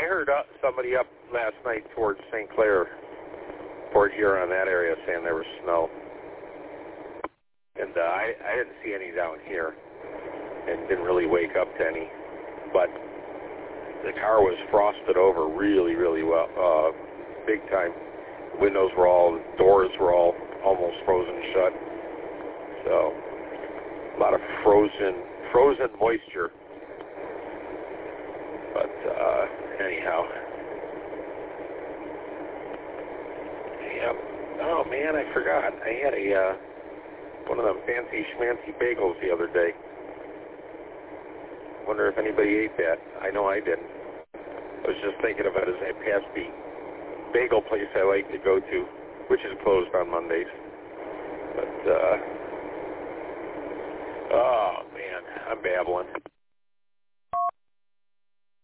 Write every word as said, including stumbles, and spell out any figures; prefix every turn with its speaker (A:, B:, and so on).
A: heard uh, somebody up last night towards Saint Clair, Port Huron, that area, saying there was snow. And uh, I, I didn't see any down here and didn't really wake up to any. But the car was frosted over really, really well, uh, big time. Windows were all, doors were all almost frozen shut. So a lot of frozen, frozen moisture. But uh, anyhow, yep. Oh man, I forgot. I had a uh, one of them fancy schmancy bagels the other day. Wonder if anybody ate that. I know I didn't. I was just thinking of it as I passed the bagel place I like to go to, which is closed on Mondays. But uh, oh man, I'm babbling.